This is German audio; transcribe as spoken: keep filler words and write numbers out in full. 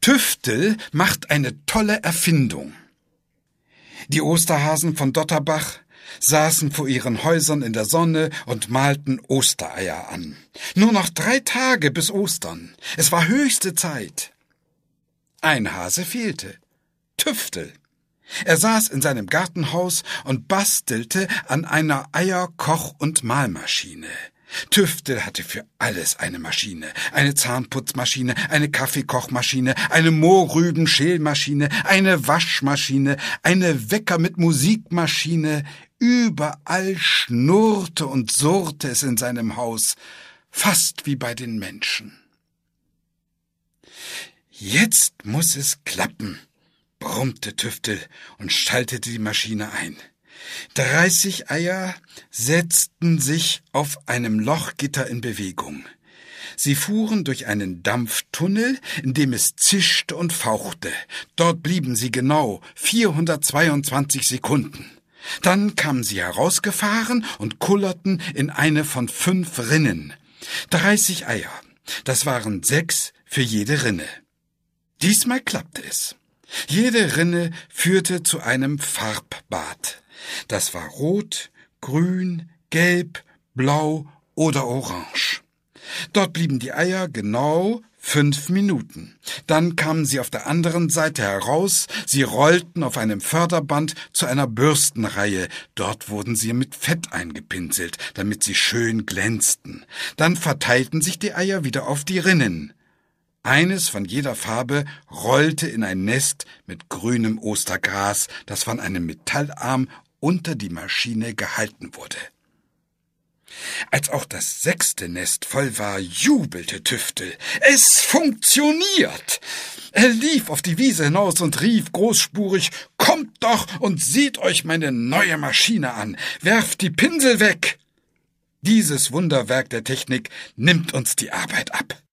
Tüftel macht eine tolle Erfindung. Die Osterhasen von Dotterbach saßen vor ihren Häusern in der Sonne und malten Ostereier an. Nur noch drei Tage bis Ostern. Es war höchste Zeit. Ein Hase fehlte. Tüftel. Er saß in seinem Gartenhaus und bastelte an einer Eier-, Koch- und Mahlmaschine. Tüftel hatte für alles eine Maschine, eine Zahnputzmaschine, eine Kaffeekochmaschine, eine Mohrrübenschälmaschine, eine Waschmaschine, eine Wecker mit Musikmaschine. Überall schnurrte und surrte es in seinem Haus, fast wie bei den Menschen. Jetzt muss es klappen, brummte Tüftel und schaltete die Maschine ein. Dreißig Eier setzten sich auf einem Lochgitter in Bewegung. Sie fuhren durch einen Dampftunnel, in dem es zischte und fauchte. Dort blieben sie genau vierhundertzweiundzwanzig Sekunden. Dann kamen sie herausgefahren und kullerten in eine von fünf Rinnen. Dreißig Eier, das waren sechs für jede Rinne. Diesmal klappte es. Jede Rinne führte zu einem Farbbad. Das war rot, grün, gelb, blau oder orange. Dort blieben die Eier genau fünf Minuten. Dann kamen sie auf der anderen Seite heraus, sie rollten auf einem Förderband zu einer Bürstenreihe. Dort wurden sie mit Fett eingepinselt, damit sie schön glänzten. Dann verteilten sich die Eier wieder auf die Rinnen. Eines von jeder Farbe rollte in ein Nest mit grünem Ostergras, das von einem Metallarm unter die Maschine gehalten wurde. Als auch das sechste Nest voll war, jubelte Tüftel. Es funktioniert! Er lief auf die Wiese hinaus und rief großspurig, »Kommt doch und seht euch meine neue Maschine an! Werft die Pinsel weg! Dieses Wunderwerk der Technik nimmt uns die Arbeit ab!«